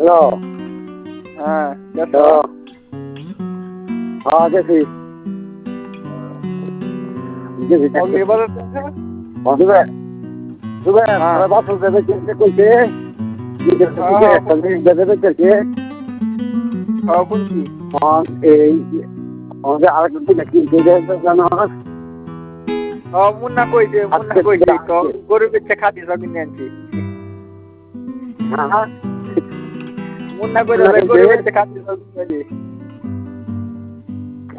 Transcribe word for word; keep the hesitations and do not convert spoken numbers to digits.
hello হ্যাঁ hello হ্যাঁ গেছি গেছি এবার দুবে দুবে বাসল দেবে কিনতে কইছে একটা জিনিস দেবে কেছে কোনটি এই আমাদের আরেকটা দিকে কিনতে জানো মুন্না কইছে মুন্না কইছে গরিবের চেয়ে খাতি সব কিনে আনছি হ্যাঁ মুন্না কইছে গরিবের চেয়ে খাতি সব কিনে আনছি